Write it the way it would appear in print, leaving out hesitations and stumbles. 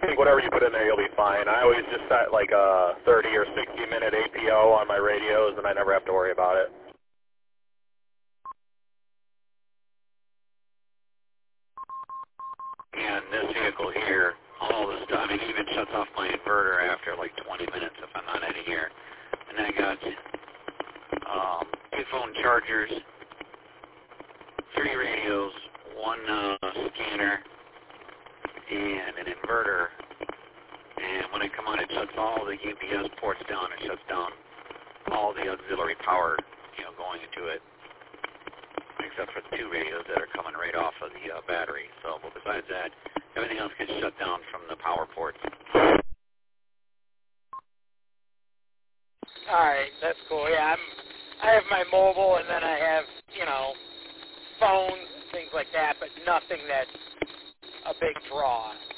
think whatever you put in there, you'll be fine. I always just set like a 30 or 60-minute APO on my radios, and I never have to worry about it. And this vehicle here, all this stuff, I mean, it even shuts off my inverter after like 20 minutes if I'm not in here. And then I got 2 phone chargers, 3 radios, 1 scanner, and an inverter. And when I come on, it shuts all the UPS ports down. It shuts down all the auxiliary power, going into it, except for the 2 radios that are coming right off of the battery. So, but besides that, everything else gets shut down from the power ports. All right, that's cool. Yeah, I have my mobile, and then I have, phones and things like that, but nothing that's a big draw.